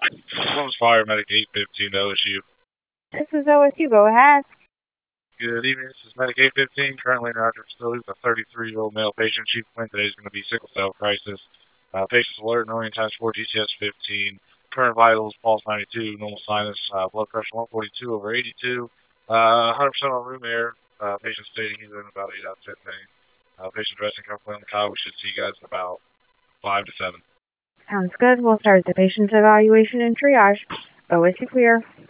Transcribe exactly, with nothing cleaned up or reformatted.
Columbus Fire Medic eight fifteen O S U. This is O S U. Go ahead. Good evening. This is Medic eight fifteen, currently in our active facility with a thirty-three-year-old male patient. Chief complaint today is going to be sickle cell crisis. Uh, patient's alert, knowing times four, G C S fifteen. Current vitals, pulse ninety-two, normal sinus, uh, blood pressure one forty-two over eighty-two. Uh, one hundred percent on room air. Uh, patient stating he's in about eight out of ten minutes. Uh, patient dressing comfortably on the cot. We should see you guys in about five to seven. Sounds good. We'll start the patient's evaluation and triage. O S U clear.